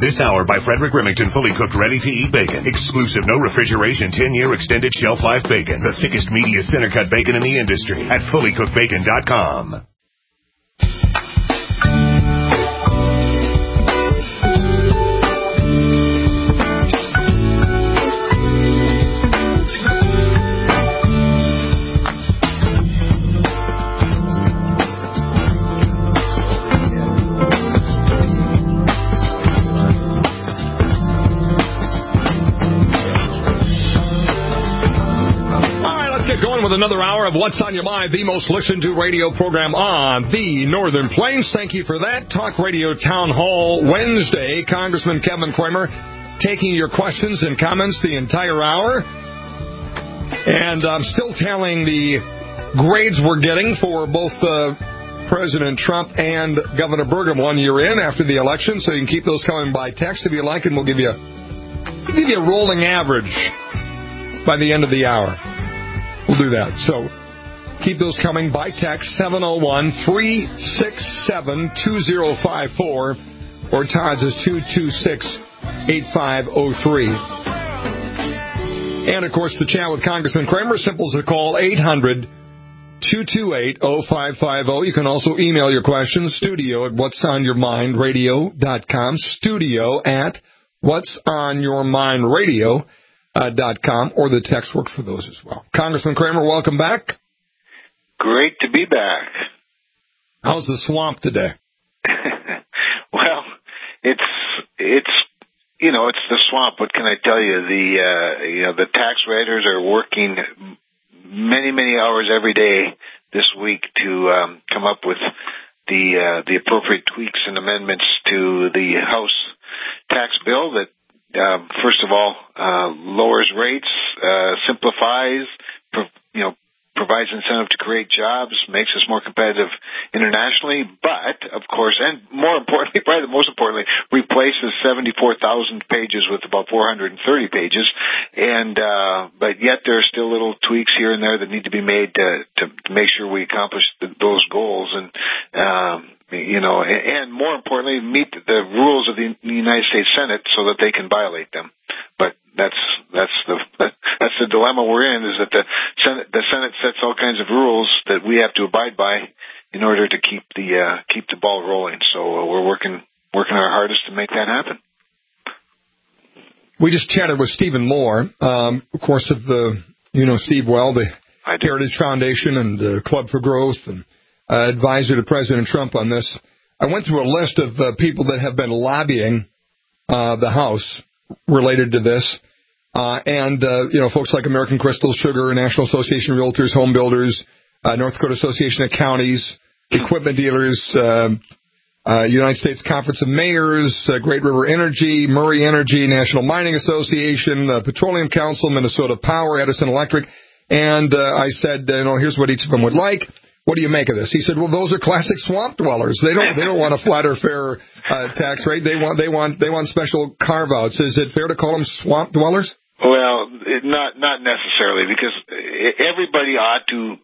This hour by Frederick Remington, fully cooked, ready-to-eat bacon. Exclusive, no refrigeration, 10-year extended shelf life bacon. The thickest, meatiest, center-cut bacon in the industry at fullycookedbacon.com. With another hour of What's on Your Mind, the most listened to radio program on the Northern Plains. Thank you for that. Talk Radio Town Hall Wednesday. Congressman Kevin Cramer taking your questions and comments the entire hour. And I'm still telling the grades we're getting for both President Trump and Governor Burgum 1 year in after the election, so you can keep those coming by text if you like, and we'll give you a rolling average by the end of the hour. We'll do that. So keep those coming by text, 701-367-2054, or Todd's is 226-8503. And, of course, the chat with Congressman Cramer, simple as a call, 800-228-0550. You can also email your questions, studio at whatsonyourmindradio.com, studio at whatsonyourmindradio.com. Or the text works for those as well. Congressman Cramer, welcome back. Great to be back. How's the swamp today? Well, it's the swamp. What can I tell you? The tax writers are working many hours every day this week to come up with the appropriate tweaks and amendments to the House tax bill that first of all, lowers rates, simplifies, provides incentive to create jobs, makes us more competitive internationally, but, of course, and more importantly, probably the most importantly, replaces 74,000 pages with about 430 pages, and but yet there are still little tweaks here and there that need to be made to make sure we accomplish those goals, and and more importantly, meet the rules of the United States Senate so that they can violate them. But that's the dilemma we're in, is that the Senate sets all kinds of rules that we have to abide by in order to keep the ball rolling. So we're working our hardest to make that happen. We just chatted with Stephen Moore, of course, of Steve well, the Heritage Foundation and Club for Growth, and advisor to President Trump on this. I went through a list of people that have been lobbying the House related to this, and folks like American Crystal Sugar, National Association of Realtors, Home Builders, North Dakota Association of Counties, Equipment Dealers, United States Conference of Mayors, Great River Energy, Murray Energy, National Mining Association, Petroleum Council, Minnesota Power, Edison Electric, and I said, here's what each of them would like. What do you make of this? He said, well, those are classic swamp dwellers. They don't want a flat or fair tax rate. They want special carve-outs. Is it fair to call them swamp dwellers? Well, not necessarily, because everybody ought to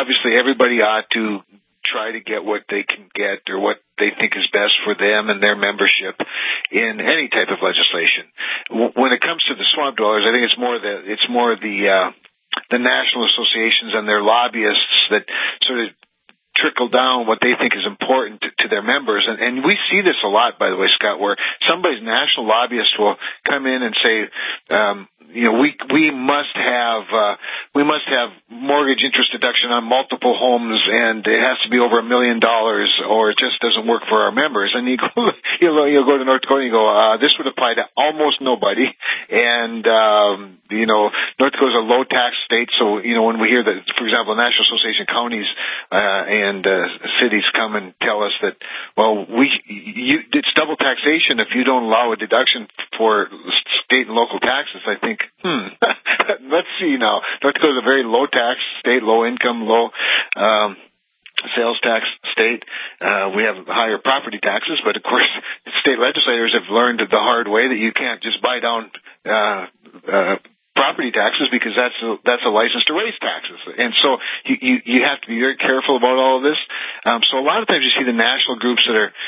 try to get what they can get or what they think is best for them and their membership in any type of legislation. When it comes to the swamp dwellers, I think it's more the national associations and their lobbyists that sort of trickle down what they think is important to their members. And we see this a lot, by the way, Scott, where somebody's national lobbyist will come in and say, we must have mortgage interest deduction on multiple homes, and it has to be over $1 million, or it just doesn't work for our members. And you'll go to North Dakota and you go, this would apply to almost nobody. And North Dakota is a low tax state, so when we hear that, for example, the National Association of Counties and cities come and tell us that, well, it's double taxation if you don't allow a deduction for state and local taxes. I think, let's see now. North Dakota is a very low tax state, low income, low sales tax state. We have higher property taxes, but of course, state legislators have learned the hard way that you can't just buy down property taxes, because that's a license to raise taxes. And so you have to be very careful about all of this. So a lot of times you see the national groups that are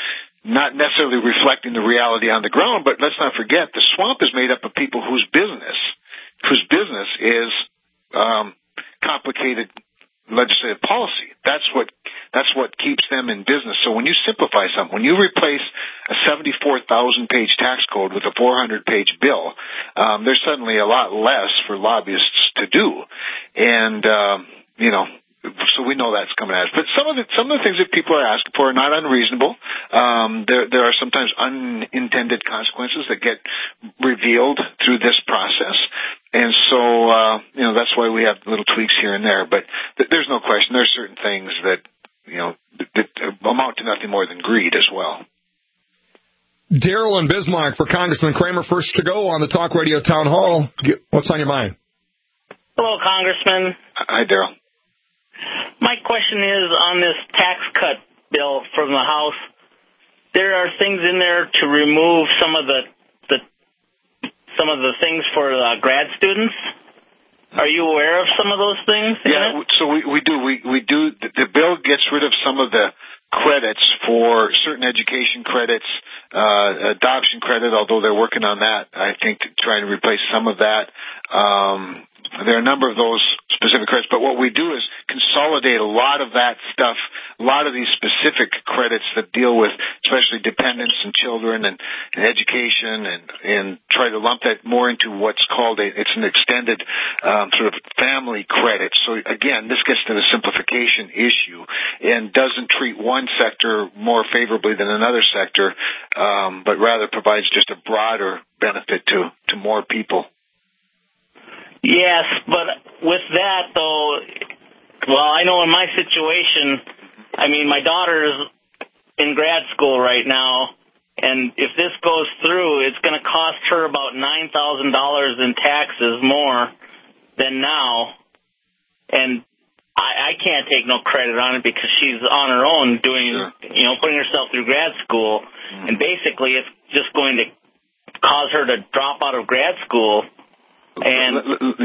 not necessarily reflecting the reality on the ground. But let's not forget, the swamp is made up of people whose business is complicated legislative policy. That's what keeps them in business. So when you simplify something, when you replace a 74,000-page tax code with a 400-page bill, there's suddenly a lot less for lobbyists to do. And, so we know that's coming at us. But some of the things that people are asking for are not unreasonable. There are sometimes unintended consequences that get revealed through this process. And so, that's why we have little tweaks here and there. But there's no question. There's certain things that amount to nothing more than greed as well. Daryl in Bismarck for Congressman Kramer, first to go on the Talk Radio Town Hall. What's on your mind? Hello, Congressman. Hi, Daryl. My question is on this tax cut bill from the House. There are things in there to remove some of the things for grad students. Are you aware of some of those things? Yeah, so we do. We do. The bill gets rid of some of the credits for certain education credits, adoption credit, although they're working on that, I think, to try and replace some of that. There are a number of those specific credits, but what we do is consolidate a lot of that stuff, a lot of these specific credits that deal with especially dependents and children and education, and try to lump that more into what's called it's an extended sort of family credit. So again, this gets to the simplification issue and doesn't treat one sector more favorably than another sector, but rather provides just a broader benefit to more people. Yes, but with that, though, well, I know in my situation, I mean, my daughter is in grad school right now, and if this goes through, it's going to cost her about $9,000 in taxes more than now, and I can't take no credit on it because she's on her own doing, putting herself through grad school, and basically it's just going to cause her to drop out of grad school. And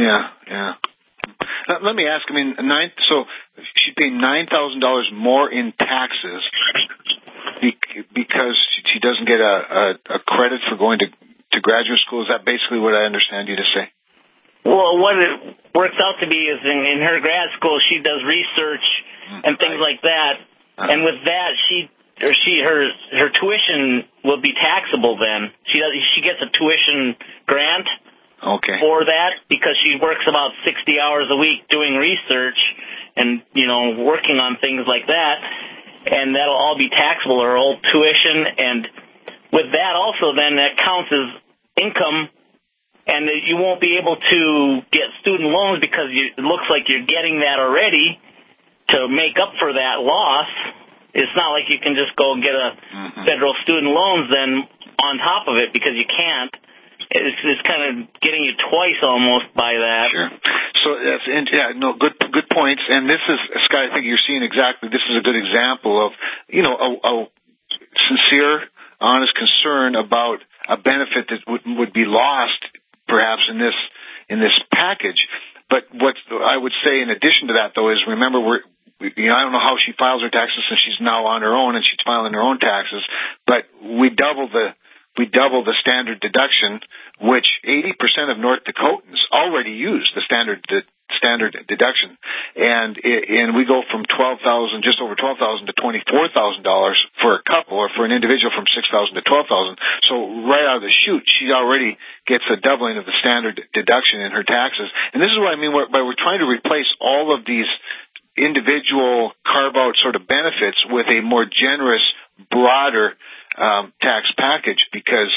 let me ask. I mean, so she'd pay $9,000 more in taxes because she doesn't get a credit for going to graduate school. Is that basically what I understand you to say? Well, what it works out to be is in her grad school she does research and things like that, and with that her tuition will be taxable. Then she gets a tuition grant. Okay. For that, because she works about 60 hours a week doing research and, working on things like that, and that'll all be taxable, her old tuition, and with that also then that counts as income, and you won't be able to get student loans because it looks like you're getting that already to make up for that loss. It's not like you can just go and get a federal student loans then on top of it, because you can't. It's kind of getting you twice almost by that. Sure. So good points. And this is, Scott, I think you're seeing exactly. This is a good example of a sincere, honest concern about a benefit that would be lost perhaps in this package. But what I would say in addition to that, though, is remember I don't know how she files her taxes since she's now on her own and she's filing her own taxes, but we double the standard deduction, which 80% of North Dakotans already use the standard deduction, and we go from just over $12,000 to $24,000 for a couple, or for an individual from $6,000 to $12,000. So right out of the chute, she already gets a doubling of the standard deduction in her taxes. And this is what I mean by we're trying to replace all of these individual carve-out sort of benefits with a more generous, broader tax package, because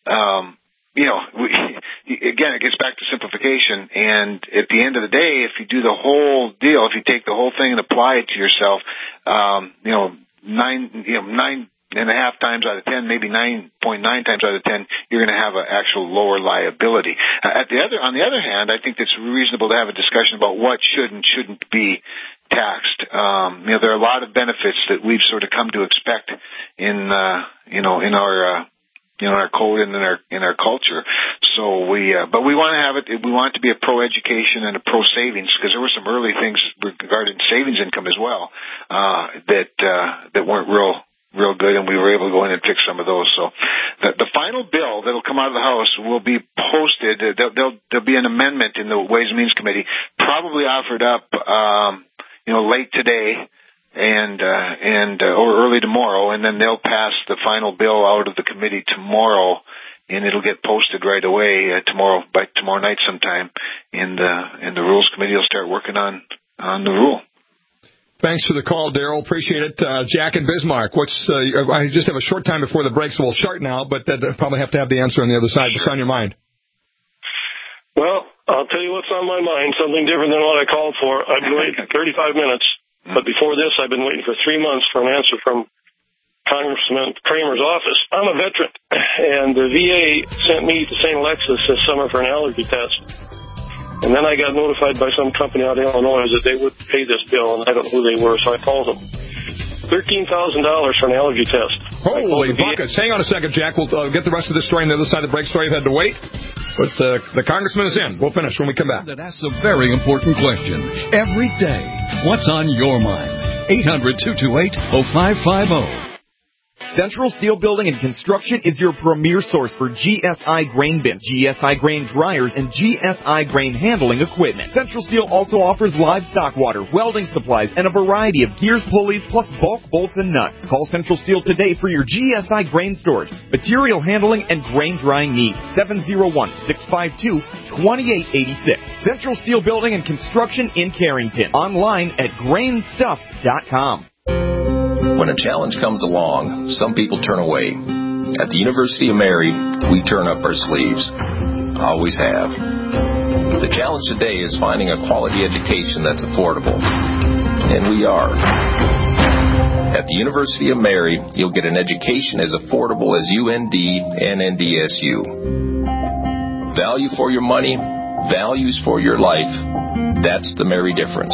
again, it gets back to simplification. And at the end of the day, if you do the whole deal, if you take the whole thing and apply it to yourself, 9.5 times out of 10, maybe 9.9 times out of 10, you're going to have an actual lower liability. On the other hand, I think it's reasonable to have a discussion about what should and shouldn't be taxed. There are a lot of benefits that we've sort of come to expect in our code and in our culture. So but we want to have it. We want it to be a pro education and a pro savings, because there were some early things regarding savings income as well that weren't real real good, and we were able to go in and fix some of those. So the final bill that'll come out of the House will be posted. There'll be an amendment in the Ways and Means Committee, probably offered up, late today or early tomorrow, and then they'll pass the final bill out of the committee tomorrow, and it'll get posted right away by tomorrow night sometime. And the Rules Committee will start working on the rule. Thanks for the call, Daryl. Appreciate it. Jack in Bismarck, I just have a short time before the break, so we'll start now, but I'll probably have to have the answer on the other side. What's on your mind? Well, I'll tell you what's on my mind, something different than what I called for. I've been waiting 35 minutes, but before this, I've been waiting for 3 months for an answer from Congressman Kramer's office. I'm a veteran, and the VA sent me to St. Alexis this summer for an allergy test. And then I got notified by some company out of Illinois that they would pay this bill, and I don't know who they were, so I called them. $13,000 for an allergy test. Holy buckets. Hang on a second, Jack. We'll get the rest of this story on the other side of the break. Sorry you've had to wait. But the congressman is in. We'll finish when we come back. That asks a very important question. Every day, what's on your mind? 800-228-0550. Central Steel Building and Construction is your premier source for GSI grain bins, GSI grain dryers, and GSI grain handling equipment. Central Steel also offers livestock water, welding supplies, and a variety of gears, pulleys, plus bulk bolts and nuts. Call Central Steel today for your GSI grain storage, material handling, and grain drying needs. 701-652-2886. Central Steel Building and Construction in Carrington. Online at grainstuff.com. When a challenge comes along, some people turn away. At the University of Mary, we turn up our sleeves. Always have. The challenge today is finding a quality education that's affordable. And we are. At the University of Mary, you'll get an education as affordable as UND and NDSU. Value for your money, values for your life. That's the Mary difference.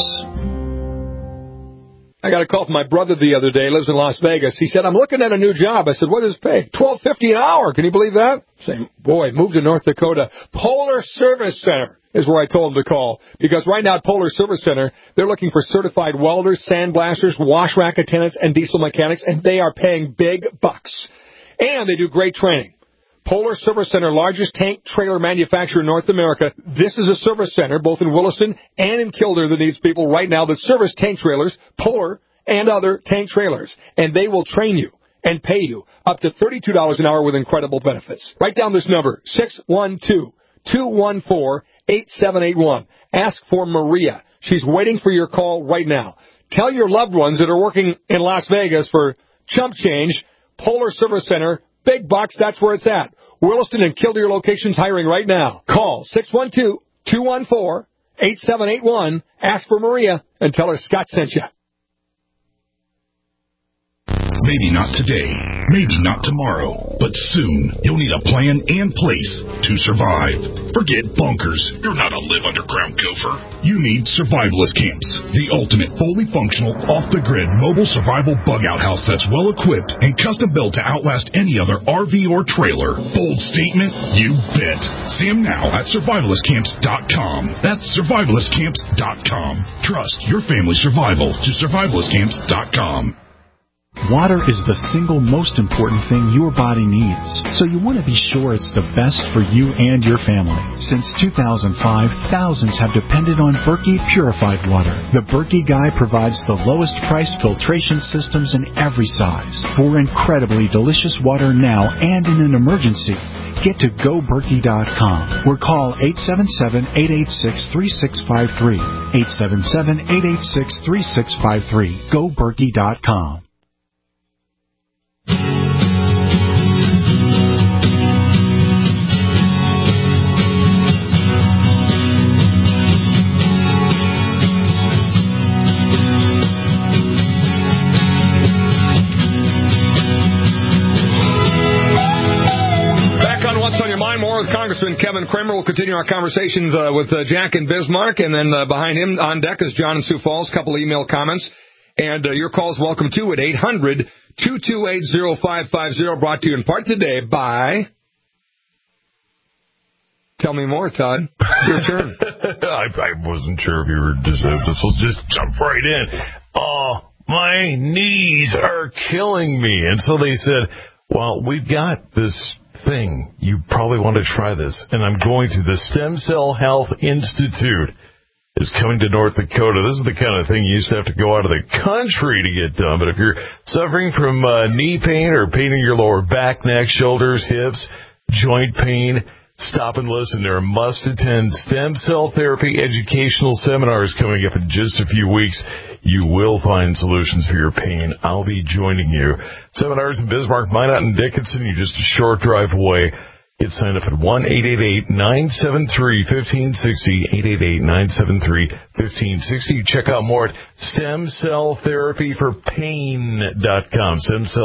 I got a call from my brother the other day. He lives in Las Vegas. He said, I'm looking at a new job. I said, what does it pay? $12.50 an hour. Can you believe that? Saying, boy, move to North Dakota. Polar Service Center is where I told him to call. Because right now at Polar Service Center, they're looking for certified welders, sandblasters, wash rack attendants, and diesel mechanics, and they are paying big bucks. And they do great training. Polar Service Center, largest tank trailer manufacturer in North America. This is a service center, both in Williston and in Kildare, that needs people right now that service tank trailers, Polar, and other tank trailers. And they will train you and pay you up to $32 an hour with incredible benefits. Write down this number, 612-214-8781. Ask for Maria. She's waiting for your call right now. Tell your loved ones that are working in Las Vegas for chump change, Polar Service Center, big bucks, that's where it's at. Williston and Kildare locations hiring right now. Call 612-214-8781. Ask for Maria and tell her Scott sent you. Maybe not today, maybe not tomorrow, but soon you'll need a plan and place to survive. Forget bunkers. You're not a live underground gopher. You need Survivalist Camps, the ultimate fully functional, off-the-grid mobile survival bug-out house that's well-equipped and custom-built to outlast any other RV or trailer. Bold statement? You bet. See them now at survivalistcamps.com. That's survivalistcamps.com. Trust your family's survival to survivalistcamps.com. Water is the single most important thing your body needs, so you want to be sure it's the best for you and your family. Since 2005, thousands have depended on Berkey purified water. The Berkey Guy provides the lowest priced filtration systems in every size for incredibly delicious water now and in an emergency. Get to GoBerkey.com or call 877-886-3653. 877-886-3653. GoBerkey.com. With Congressman Kevin Kramer. We'll continue our conversations with Jack in Bismarck, and then behind him on deck is John in Sioux Falls. A couple of email comments, and your calls welcome too at 800-228-0550. Brought to you in part today by. Tell me more, Todd. Your turn. I wasn't sure if you were just. Let's just jump right in. my knees are killing me. And so they said, well, we've got this thing. You probably want to try this. And I'm going to. The Stem Cell Health Institute is coming to North Dakota. This is the kind of thing you used to have to go out of the country to get done. But if you're suffering from knee pain or pain in your lower back, neck, shoulders, hips, joint pain, stop and listen. There are must-attend stem cell therapy educational seminars coming up in just a few weeks. You will find solutions for your pain. I'll be joining you. Seminars in Bismarck, Minot, and Dickinson. You're just a short drive away. Get signed up at 1-888-973-1560, 888-973-1560. Check out more at stemcelltherapyforpain.com,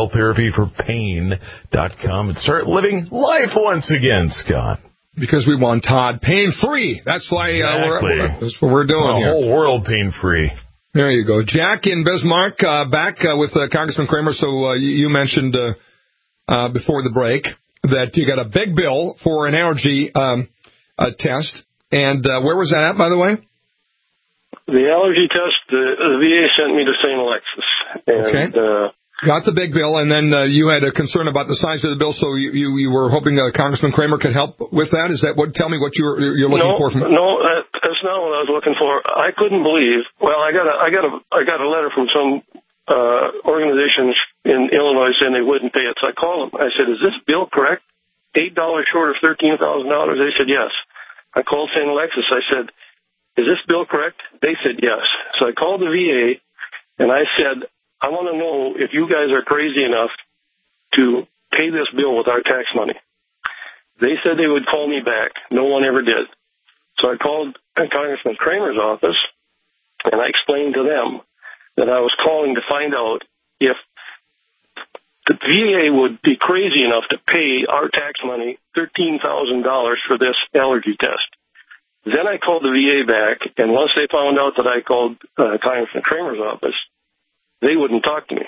stemcelltherapyforpain.com, and start living life once again, Scott. Because we want Todd pain-free. That's why that's what we're doing here. The whole world pain-free. There you go. Jack in Bismarck, back with Congressman Kramer. So you mentioned before the break that you got a big bill for an allergy test. And where was that at, by the way? The allergy test, the VA sent me to St. Alexis. And, okay. Got the big bill, and then you had a concern about the size of the bill, so you were hoping Congressman Kramer could help with that? Is that what? Tell me what you're looking for. No, that's not what I was looking for. I couldn't believe. Well, I got a letter from some organizations in Illinois saying they wouldn't pay it. So I called them. I said, "Is this bill correct? $8 short of $13,000?" They said yes. I called St. Alexis. I said, "Is this bill correct?" They said yes. So I called the VA and I said, "I want to know if you guys are crazy enough to pay this bill with our tax money." They said they would call me back. No one ever did. So I called Congressman Kramer's office and I explained to them that I was calling to find out if the VA would be crazy enough to pay our tax money $13,000 for this allergy test. Then I called the VA back, and once they found out that I called Congressman Kramer's office, they wouldn't talk to me.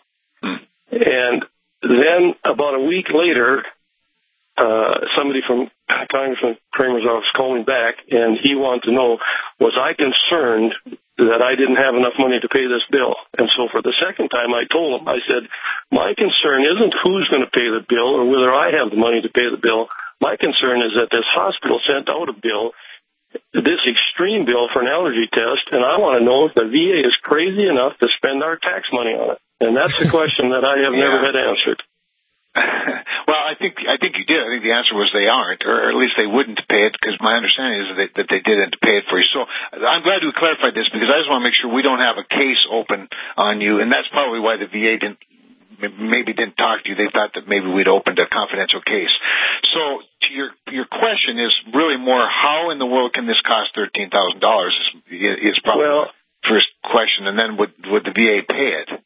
And then about a week later, somebody from Congressman Kramer's office called me back, and he wanted to know, was I concerned that I didn't have enough money to pay this bill? And so for the second time, I told him, I said, my concern isn't who's going to pay the bill or whether I have the money to pay the bill. My concern is that this hospital sent out a bill, this extreme bill for an allergy test, and I want to know if the VA is crazy enough to spend our tax money on it. And that's the question that I have never had answered. Well, I think you did. I think the answer was they aren't, or at least they wouldn't pay it, because my understanding is that they didn't pay it for you. So I'm glad we clarified this, because I just want to make sure we don't have a case open on you, and that's probably why the VA didn't talk to you. They thought that maybe we'd opened a confidential case. So to your question is really more, how in the world can this cost $13,000 is probably the first question, and then would the VA pay it?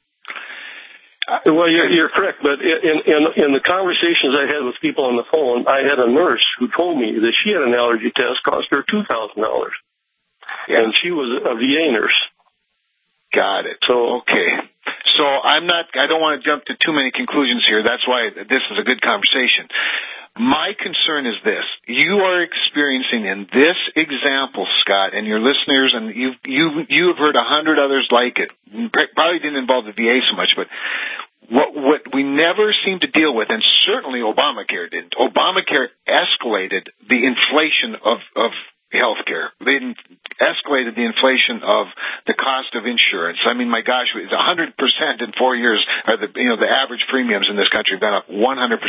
Well, you're correct, but in the conversations I had with people on the phone, I had a nurse who told me that she had an allergy test cost her $2,000, and she was a VA nurse. Got it. So okay. So I don't want to jump to too many conclusions here. That's why this is a good conversation. My concern is this. You are experiencing in this example, Scott, and your listeners, and you have heard 100 others like it. Probably didn't involve the VA so much, but what we never seem to deal with, and certainly Obamacare didn't. Obamacare escalated the inflation of healthcare. They escalated the inflation of the cost of insurance. I mean, my gosh, it's 100% in 4 years. The average premiums in this country have gone up 100%.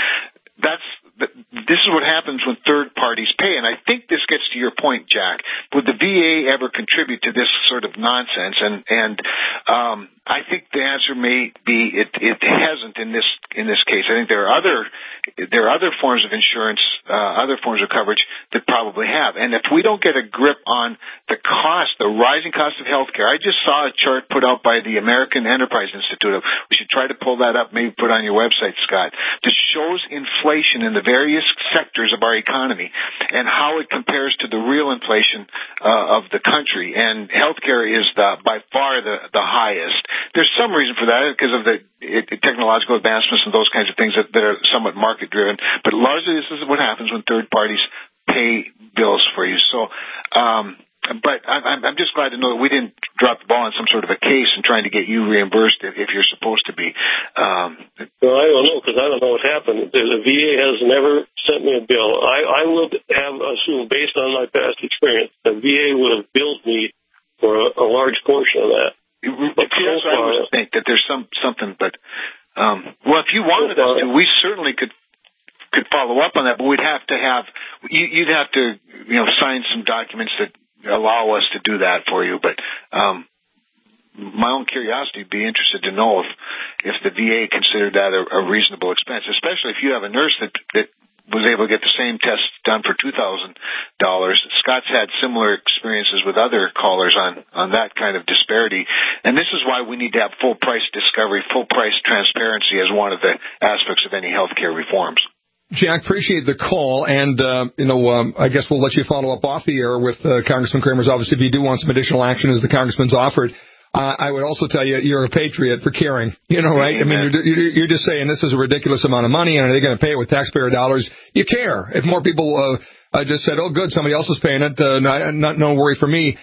This is what happens when third parties pay, and I think this gets to your point, Jack. Would the VA ever contribute to this sort of nonsense? And I think the answer may be it hasn't in this case. I think there are other forms of insurance, other forms of coverage that probably have. And if we don't get a grip on the rising cost of healthcare, I just saw a chart put out by the American Enterprise Institute. We should try to pull that up, maybe put it on your website, Scott, that shows inflation in the various sectors of our economy and how it compares to the real inflation of the country. And healthcare is by far the highest. There's some reason for that because of the technological advancements and those kinds of things that are somewhat market-driven. But largely this is what happens when third parties pay bills for you. So But I'm just glad to know that we didn't drop the ball on some sort of a case and trying to get you reimbursed if you're supposed to be. Well, I don't know, because I don't know what happened. The VA has never sent me a bill. I would have assumed, based on my past experience, the VA would have billed me for a large portion of that. That's what I would think, that there's something, but well, if you wanted us to, we certainly could follow up on that, but you'd have to sign some documents that allow us to do that for you. But my own curiosity would be interested to know if the VA considered that a reasonable expense, especially if you have a nurse that was able to get the same test done for $2,000. Scott's had similar experiences with other callers on that kind of disparity. And this is why we need to have full price discovery, full price transparency as one of the aspects of any healthcare reforms. Jack, appreciate the call, and I guess we'll let you follow up off the air with Congressman Kramer's office if you do want some additional action, as the Congressman's offered. I would also tell you, you're a patriot for caring, right? Amen. I mean, you're just saying this is a ridiculous amount of money, and are they going to pay it with taxpayer dollars? You care. If more people just said, oh, good, somebody else is paying it, no worry for me,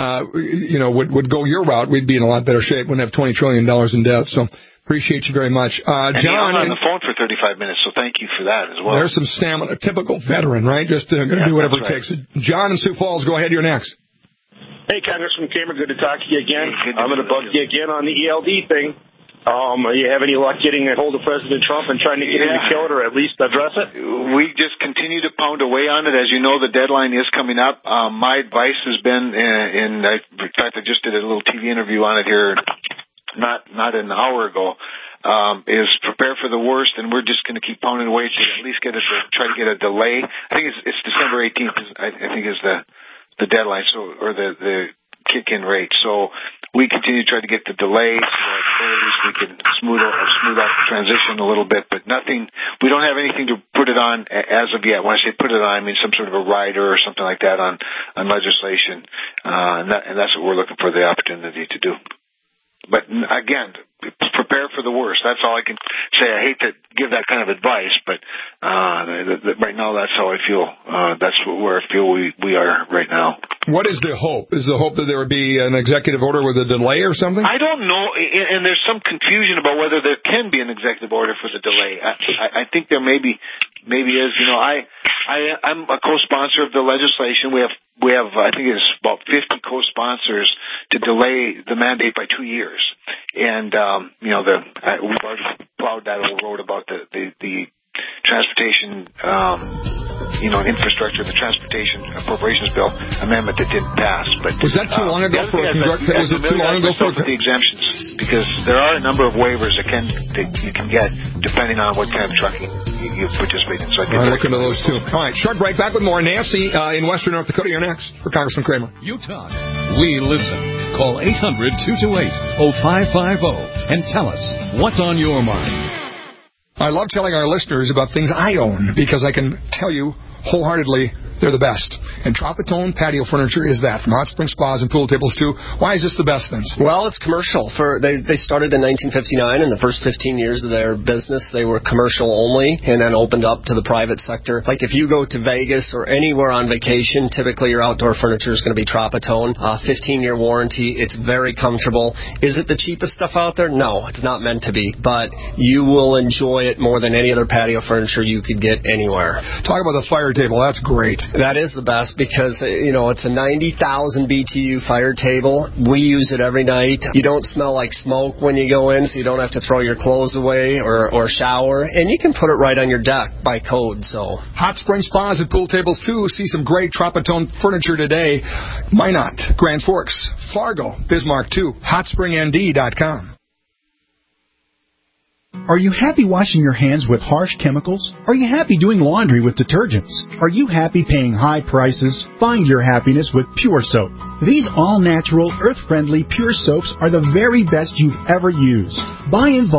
would go your route, we'd be in a lot better shape. Wouldn't have $20 trillion in debt. So appreciate you very much. John, I'm on the phone for 35 minutes, so thank you for that as well. There's some stamina. Typical veteran, right? Just going to do whatever it takes. John in Sioux Falls, go ahead. You're next. Hey, Congressman Kramer, good to talk to you again. I'm going to bug you again on the ELD thing. You have any luck getting a hold of President Trump and trying to get him to kill it or at least address it? We just continue to pound away on it. As you know, the deadline is coming up. My advice has been, in fact, I just did a little TV interview on it here not an hour ago, is prepare for the worst, and we're just going to keep pounding away to at least try to get a delay. I think it's December 18th, I think is the deadline, or the kick-in rate. So we continue to try to get the delay so that at least we can smooth out the transition a little bit, but nothing. We don't have anything to put it on as of yet. When I say put it on, I mean some sort of a rider or something like that on legislation, and that's what we're looking for the opportunity to do. But again, prepare for the worst. That's all I can say. I hate to give that kind of advice, but right now that's how I feel. That's where I feel we are right now. What is the hope? Is the hope that there would be an executive order with a delay or something? I don't know, and there's some confusion about whether there can be an executive order for the delay. I think there maybe is. I'm a co-sponsor of the legislation. We have I think it's about 50 co-sponsors to delay the mandate by 2 years, and we've already plowed that old road about the transportation, infrastructure, the transportation appropriations bill amendment that didn't pass. But was that too long ago for the exemptions? Because there are a number of waivers that you can get depending on what kind of trucking you participate in. So I'll look into those too. All right, short break. Back with more. Nancy in Western North Dakota. You're next for Congressman Kramer. You talk. We listen. Call 800-228-0550 and tell us what's on your mind. I love telling our listeners about things I own because I can tell you wholeheartedly they're the best. And Tropitone Patio Furniture is that. From hot spring spas and pool tables, too. Why is this the best, Vince? Well, it's commercial. They started in 1959. In the first 15 years of their business, they were commercial only and then opened up to the private sector. Like if you go to Vegas or anywhere on vacation, typically your outdoor furniture is going to be Tropitone. 15-year warranty. It's very comfortable. Is it the cheapest stuff out there? No, it's not meant to be. But you will enjoy it more than any other patio furniture you could get anywhere. Talk about the fire table. That's great. That is the best because, it's a 90,000 BTU fire table. We use it every night. You don't smell like smoke when you go in, so you don't have to throw your clothes away or shower. And you can put it right on your deck by code. So hot spring spas and pool tables, too. See some great Tropitone furniture today. Minot, Grand Forks, Fargo, Bismarck, too. HotSpringND.com. Are you happy washing your hands with harsh chemicals? Are you happy doing laundry with detergents? Are you happy paying high prices? Find your happiness with Pure Soap. These all-natural, earth-friendly Pure Soaps are the very best you've ever used. Buy in bulk.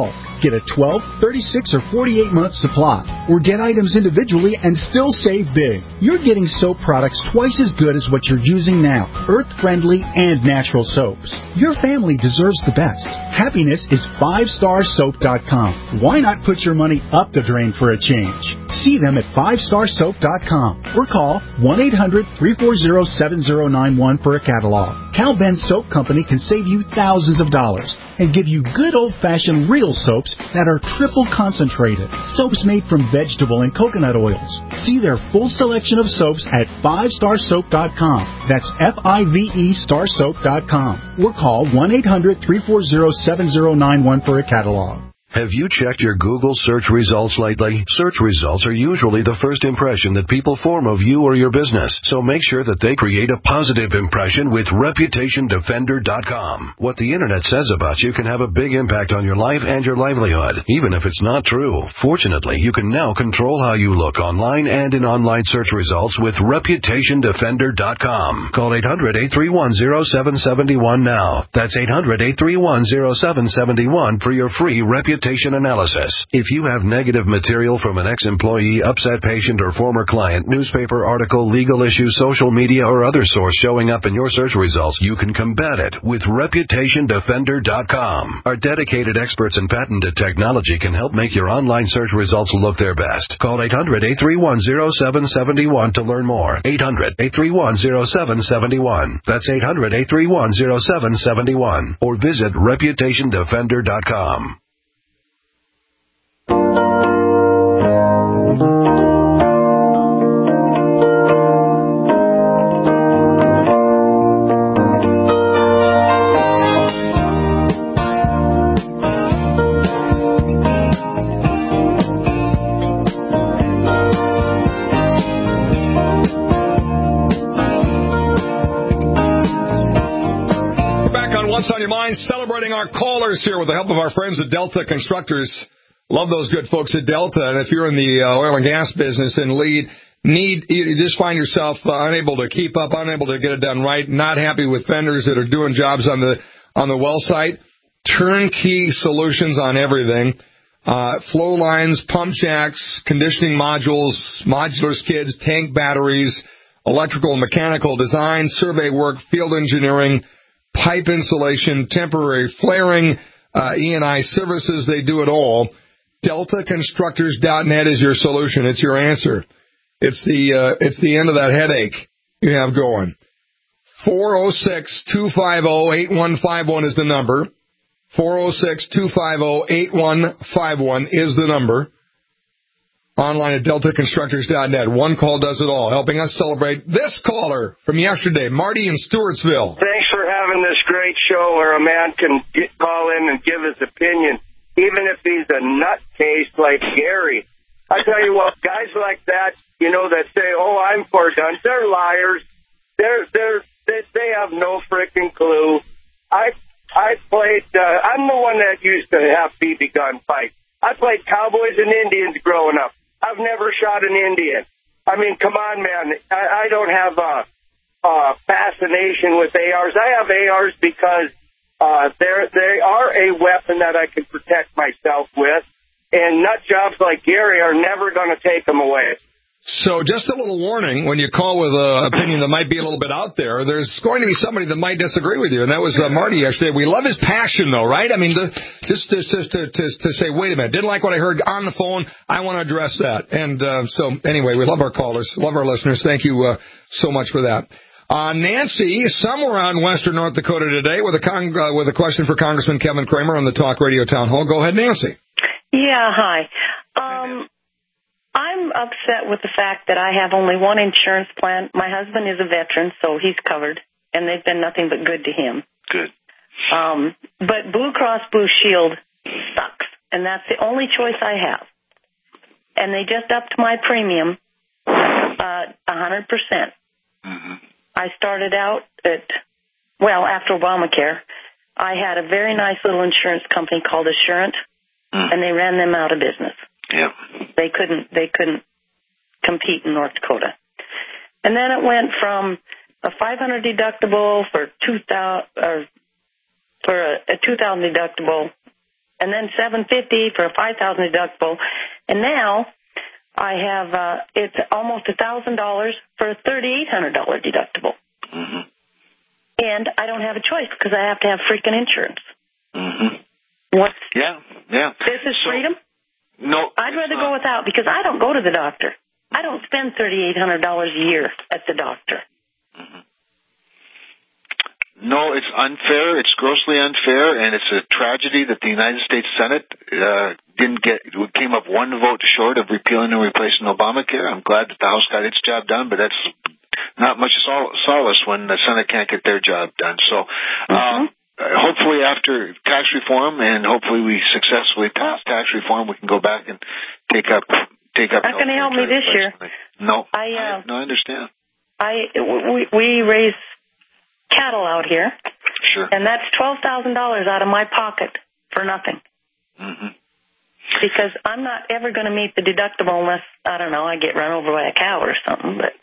Get a 12, 36, or 48-month supply, or get items individually and still save big. You're getting soap products twice as good as what you're using now, earth-friendly and natural soaps. Your family deserves the best. Happiness is 5starsoap.com. Why not put your money up the drain for a change? See them at 5starsoap.com or call 1-800-340-7091 for a catalog. Cal Ben Soap Company can save you thousands of dollars and give you good old-fashioned real soaps that are triple concentrated. Soaps made from vegetable and coconut oils. See their full selection of soaps at 5starsoap.com. That's F-I-V-E starsoap.com. Or call 1-800-340-7091 for a catalog. Have you checked your Google search results lately? Search results are usually the first impression that people form of you or your business, so make sure that they create a positive impression with ReputationDefender.com. What the Internet says about you can have a big impact on your life and your livelihood, even if it's not true. Fortunately, you can now control how you look online and in online search results with ReputationDefender.com. Call 800-831-0771 now. That's 800-831-0771 for your free reputation analysis. If you have negative material from an ex-employee, upset patient, or former client, newspaper article, legal issue, social media, or other source showing up in your search results, you can combat it with ReputationDefender.com. Our dedicated experts in patented technology can help make your online search results look their best. Call 800-831-0771 to learn more. 800-831-0771. That's 800-831-0771. Or visit ReputationDefender.com. What's on your mind? Celebrating our callers here with the help of our friends at Delta Constructors. Love those good folks at Delta. And if you're in the oil and gas business and you just find yourself unable to keep up, unable to get it done right, not happy with vendors that are doing jobs on the well site, turnkey solutions on everything. Flow lines, pump jacks, conditioning modules, modular skids, tank batteries, electrical and mechanical design, survey work, field engineering, pipe insulation, temporary flaring, E&I services. They do it all. DeltaConstructors.net is your solution. It's your answer. It's the end of that headache you have going. 406-250-8151 is the number. 406-250-8151 is the number. Online at DeltaConstructors.net. One call does it all. Helping us celebrate this caller from yesterday, Marty in Stewartsville. Thanks for having this great show where a man can call in and give his opinion, even if he's a nutcase like Gary. I tell you what, guys like that, that say, "Oh, I'm for guns," they're liars. They have no freaking clue. I played. I'm the one that used to have BB gun fights. I played cowboys and Indians growing up. I've never shot an Indian. I mean, come on, man. I don't have a fascination with ARs. I have ARs because they are a weapon that I can protect myself with, and nut jobs like Gary are never going to take them away. So just a little warning, when you call with an opinion that might be a little bit out there, there's going to be somebody that might disagree with you, and that was Marty yesterday. We love his passion, though, right? I mean, just to say, wait a minute, didn't like what I heard on the phone, I want to address that. And so anyway, we love our callers, love our listeners. Thank you so much for that. Nancy, somewhere around western North Dakota today, with a question for Congressman Kevin Cramer on the Talk Radio Town Hall. Go ahead, Nancy. Yeah, hi. I'm upset with the fact that I have only one insurance plan. My husband is a veteran, so he's covered, and they've been nothing but good to him. Good. But Blue Cross Blue Shield sucks, and that's the only choice I have. And they just upped my premium 100%. Mm-hmm. I started out after Obamacare, I had a very nice little insurance company called Assurant, and they ran them out of business. Yeah. They couldn't compete in North Dakota. And then it went from a $500 deductible for a $2,000 deductible, and then $750 for a $5,000 deductible, and now I have it's almost $1,000 for a $3,800 deductible. Mm-hmm. And I don't have a choice because I have to have freaking insurance. Mm-hmm. What? Yeah. This is freedom? No. I'd rather go without because I don't go to the doctor. I don't spend $3,800 a year at the doctor. Mm-hmm. No, it's unfair. It's grossly unfair, and it's a tragedy that the United States Senate came up one vote short of repealing and replacing Obamacare. I'm glad that the House got its job done, but that's not much solace when the Senate can't get their job done. So, hopefully after tax reform, and hopefully we successfully pass tax reform, we can go back and take up. Not going to help me this year. No, I understand. We raise cattle out here. Sure. And that's $12,000 out of my pocket for nothing. Mm-hmm. Because I'm not ever going to meet the deductible unless, I don't know, I get run over by a cow or something. But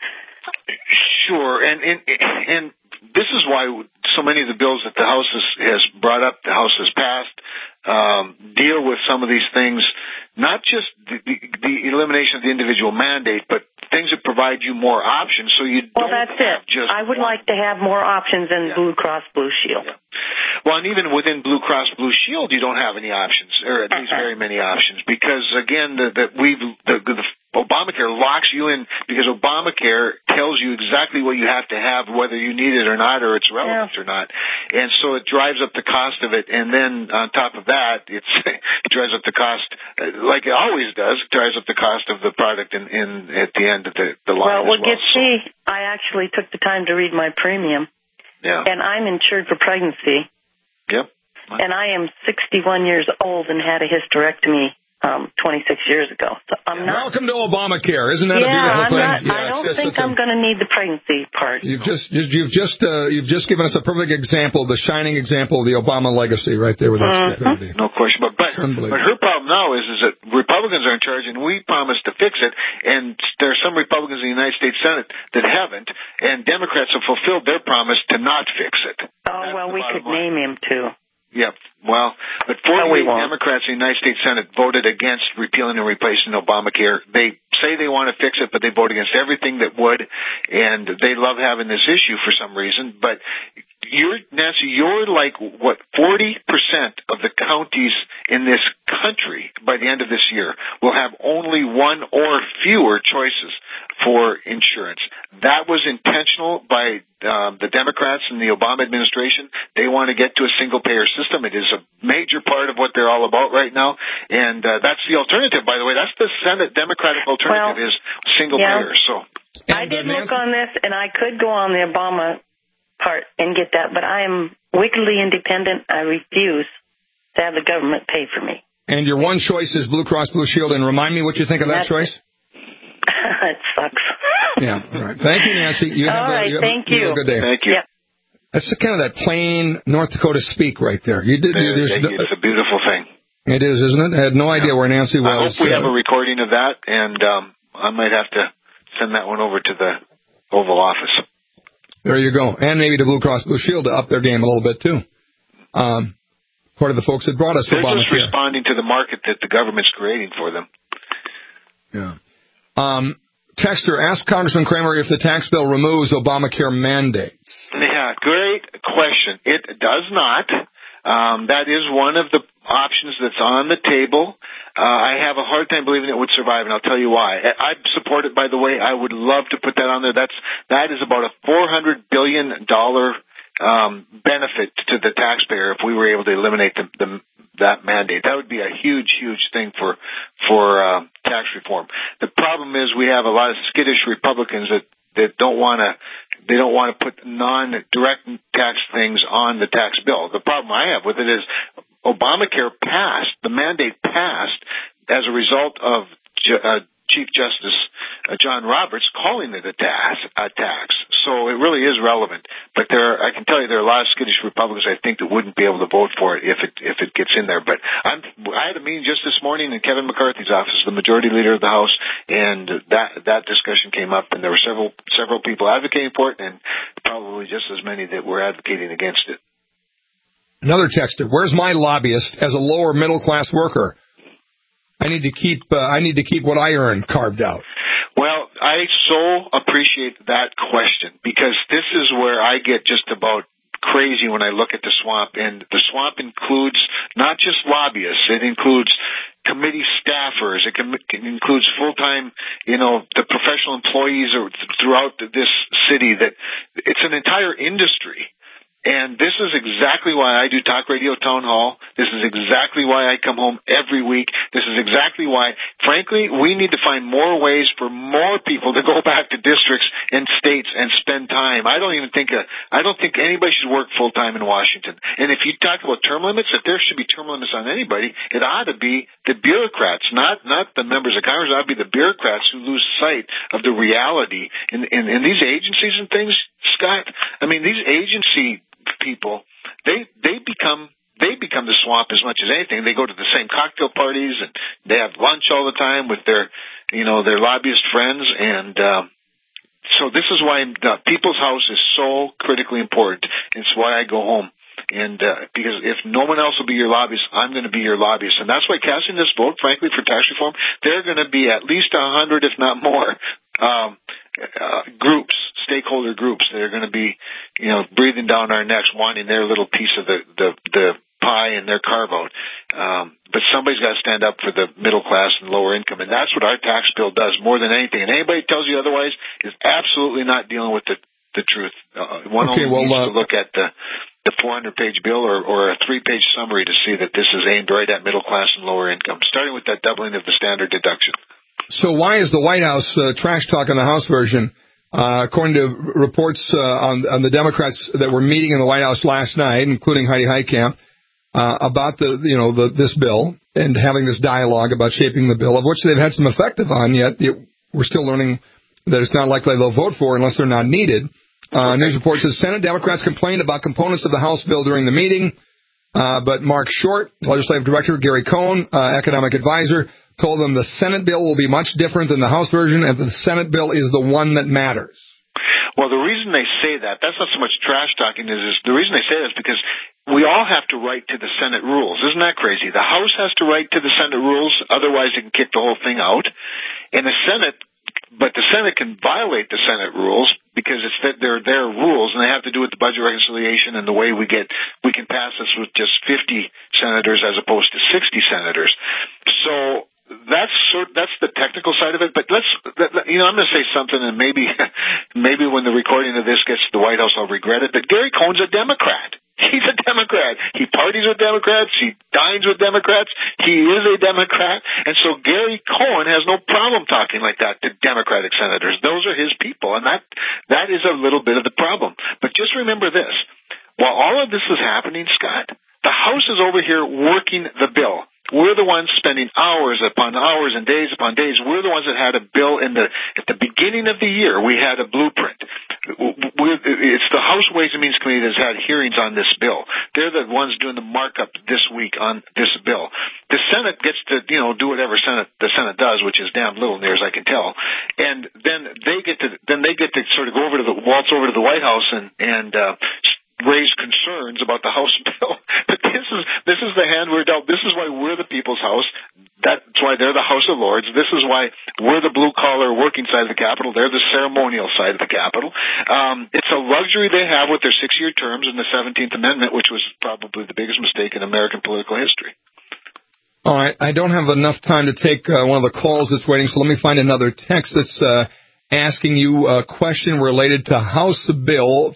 sure, and this is why so many of the bills that the House has brought up, the House has passed, deal with some of these things, not just the elimination of the individual mandate, but things that provide you more options so you don't that's have it. I would like to have more options than Blue Cross Blue Shield. Yeah. Well, and even within Blue Cross Blue Shield, you don't have any options, or at least very many options, because again, the Obamacare locks you in because Obamacare tells you exactly what you have to have, whether you need it or not, or it's relevant or not, and so it drives up the cost of it. And then on top of that, it drives up the cost, like it always does. It drives up the cost of the product in at the end of the line. Well, I actually took the time to read my premium. Yeah. And I'm insured for pregnancy. Yep. And I am 61 years old and had a hysterectomy 26 years ago. So I'm not. Welcome to Obamacare. Isn't that a beautiful thing? I don't think I'm going to need the pregnancy part. You've just given us a perfect example, the shining example of the Obama legacy right there with that stupidity. No question. But her problem now is that Republicans are in charge, and we promised to fix it, and there are some Republicans in the United States Senate that haven't, and Democrats have fulfilled their promise to not fix it. Oh, well, we could name him, too. Yep. Well, but 48 Democrats in the United States Senate voted against repealing and replacing Obamacare. They say they want to fix it, but they vote against everything that would, and they love having this issue for some reason. But Nancy, you're like, 40% of the counties in this country by the end of this year will have only one or fewer choices for insurance. That was intentional by the Democrats and the Obama administration. They want to get to a single-payer system. It is a major part of what they're all about right now, and that's the alternative, by the way. That's the Senate Democratic alternative is single-payer. So I did look on this, and I could go on the Obama part and get that, but I am wickedly independent. I refuse to have the government pay for me. And your one choice is Blue Cross Blue Shield, and remind me what you think of that choice? It sucks. Yeah, all right. Thank you, Nancy. Thank you. Have a good day. Thank you. Yep. That's kind of that plain North Dakota speak right there. It's a beautiful thing. It is, isn't it? I had no idea where Nancy was. I hope we have a recording of that, and I might have to send that one over to the Oval Office. There you go. And maybe to Blue Cross Blue Shield to up their game a little bit, too. Part of the folks that brought us They're Obamacare. Just responding to the market that the government's creating for them. Yeah. Texter, ask Congressman Kramer if the tax bill removes Obamacare mandates. Yeah, great question. It does not. That is one of the options that's on the table. I have a hard time believing it would survive, and I'll tell you why. I support it, by the way. I would love to put that on there. That is about a $400 billion benefit to the taxpayer if we were able to eliminate that mandate. That would be a huge, huge thing for tax reform. The problem is we have a lot of skittish Republicans that don't want to put non-direct tax things on the tax bill. The problem I have with it is Obamacare passed, the mandate passed as a result of Chief Justice John Roberts calling it a tax. So it really is relevant. But I can tell you there are a lot of skittish Republicans I think that wouldn't be able to vote for it if it gets in there. But I had a meeting just this morning in Kevin McCarthy's office, the majority leader of the House, and that discussion came up, and there were several people advocating for it, and probably just as many that were advocating against it. Another texter, where's my lobbyist as a lower middle class worker? I need to keep what I earn carved out. Well, I so appreciate that question, because this is where I get just about crazy when I look at the swamp. And the swamp includes not just lobbyists, it includes committee staffers, it includes full-time, the professional employees throughout this city. That it's an entire industry. And this is exactly why I do Talk Radio Town Hall. This is exactly why I come home every week. This is exactly why, frankly, we need to find more ways for more people to go back to districts and states and spend time. I don't think anybody should work full time in Washington. And if you talk about term limits, if there should be term limits on anybody, it ought to be the bureaucrats, not the members of Congress. It ought to be the bureaucrats who lose sight of the reality in these agencies and things, Scott. I mean, these agency people, they become the swamp as much as anything. They go to the same cocktail parties and they have lunch all the time with their lobbyist friends. And so this is why the People's House is so critically important. It's why I go home. And because if no one else will be your lobbyist, I'm going to be your lobbyist. And that's why casting this vote, frankly, for tax reform, there are going to be at least 100, if not more, groups, stakeholder groups that are going to be, breathing down our necks, wanting their little piece of the pie and their carve out. But somebody's got to stand up for the middle class and lower income, and that's what our tax bill does more than anything. And anybody tells you otherwise is absolutely not dealing with the truth. One only needs to look at the 400-page bill or a 3-page summary to see that this is aimed right at middle class and lower income, starting with that doubling of the standard deduction. So why is the White House trash talking the House version? According to reports on the Democrats that were meeting in the White House last night, including Heidi Heitkamp, about this bill and having this dialogue about shaping the bill, of which they've had some effective on, yet we're still learning that it's not likely they'll vote for unless they're not needed. News report says Senate Democrats complained about components of the House bill during the meeting, but Mark Short, legislative director, Gary Cohn, economic advisor, told them the Senate bill will be much different than the House version, and the Senate bill is the one that matters. Well, the reason they say that's not so much trash talking, the reason they say that is because we all have to write to the Senate rules. Isn't that crazy? The House has to write to the Senate rules, otherwise it can kick the whole thing out. And the Senate can violate the Senate rules because they're their rules, and they have to do with the budget reconciliation and the way we can pass this with just 50 senators as opposed to 60 senators. So that's the technical side of it. But I'm going to say something, and maybe when the recording of this gets to the White House, I'll regret it. But Gary Cohn's a Democrat. He's a Democrat. He parties with Democrats. He dines with Democrats. He is a Democrat. And so Gary Cohn has no problem talking like that to Democratic senators. Those are his people. And that is a little bit of the problem. But just remember this. While all of this is happening, Scott, the House is over here working the bill. We're the ones spending hours upon hours and days upon days. We're the ones that had a bill at the beginning of the year. We had a blueprint. It's the House Ways and Means Committee that's had hearings on this bill. They're the ones doing the markup this week on this bill. The Senate gets to, do whatever the Senate does, which is damn little, near as I can tell. And then they get to sort of go waltz over to the White House and raise concerns about the House bill. But this is the hand we're dealt. This is why we're the People's House. That's why they're the House of Lords. This is why we're the blue-collar working side of the Capitol. They're the ceremonial side of the Capitol. It's a luxury they have with their 6-year terms and the 17th Amendment, which was probably the biggest mistake in American political history. All right. I don't have enough time to take one of the calls that's waiting, so let me find another text that's asking you a question related to House Bill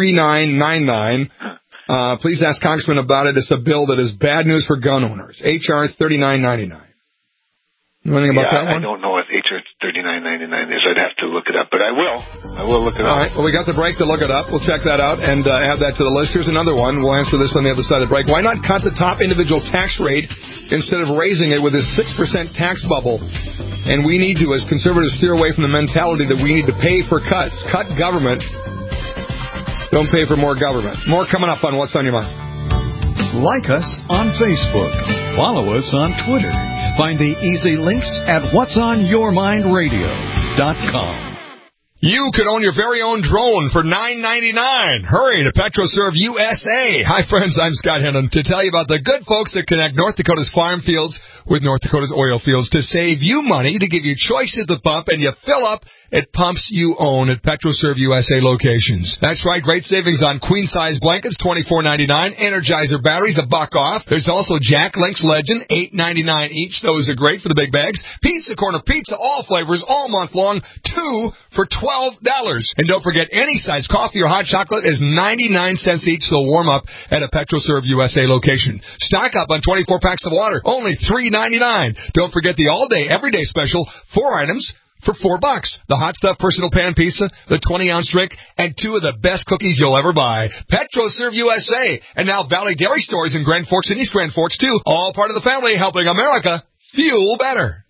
3999. Please ask Congressman about it. It's a bill that is bad news for gun owners. H.R. 3999. Know anything about that one? I don't know what H.R. 3999 is. I'd have to look it up, but I will. I will look it up. All right. Well, we got the break to look it up. We'll check that out and add that to the list. Here's another one. We'll answer this on the other side of the break. Why not cut the top individual tax rate instead of raising it with this 6% tax bubble? And we need to, as conservatives, steer away from the mentality that we need to pay for cuts. Cut government. Don't pay for more government. More coming up on What's on Your Mind. Like us on Facebook. Follow us on Twitter. Find the easy links at whatsonyourmindradio.com. You could own your very own drone for $9.99. Hurry to PetroServe USA. Hi, friends. I'm Scott Hennon to tell you about the good folks that connect North Dakota's farm fields with North Dakota's oil fields to save you money, to give you choice at the pump, and you fill up at pumps you own at PetroServe USA locations. That's right. Great savings on queen-size blankets, $24.99. Energizer batteries, $1 off. There's also Jack Link's Legend, $8.99 each. Those are great for the big bags. Pizza Corner Pizza, all flavors, all month long, 2 for $12. And don't forget, any size coffee or hot chocolate is 99 cents each, so warm up at a PetroServe USA location. Stock up on 24 packs of water, only $3.99. Don't forget the all-day, everyday special, 4 items for $4. The Hot Stuff Personal Pan Pizza, the 20-ounce drink, and 2 of the best cookies you'll ever buy. PetroServe USA, and now Valley Dairy Stores in Grand Forks and East Grand Forks, too. All part of the family, helping America fuel better.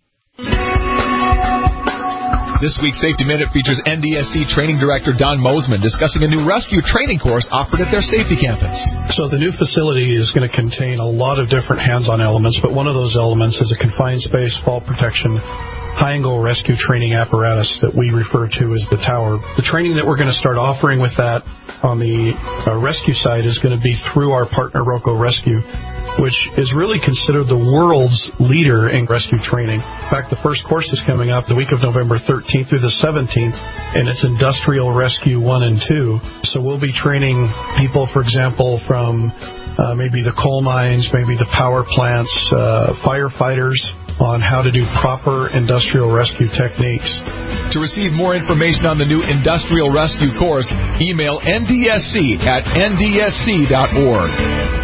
This week's Safety Minute features NDSC Training Director Don Mosman discussing a new rescue training course offered at their safety campus. So the new facility is going to contain a lot of different hands-on elements, but one of those elements is a confined space, fall protection, high-angle rescue training apparatus that we refer to as the tower. The training that we're going to start offering with that on the rescue side is going to be through our partner, Roco Rescue, which is really considered the world's leader in rescue training. In fact, the first course is coming up the week of November 13th through the 17th, and it's Industrial Rescue 1 and 2. So we'll be training people, for example, from maybe the coal mines, maybe the power plants, firefighters, on how to do proper industrial rescue techniques. To receive more information on the new Industrial Rescue course, email ndsc@ndsc.org.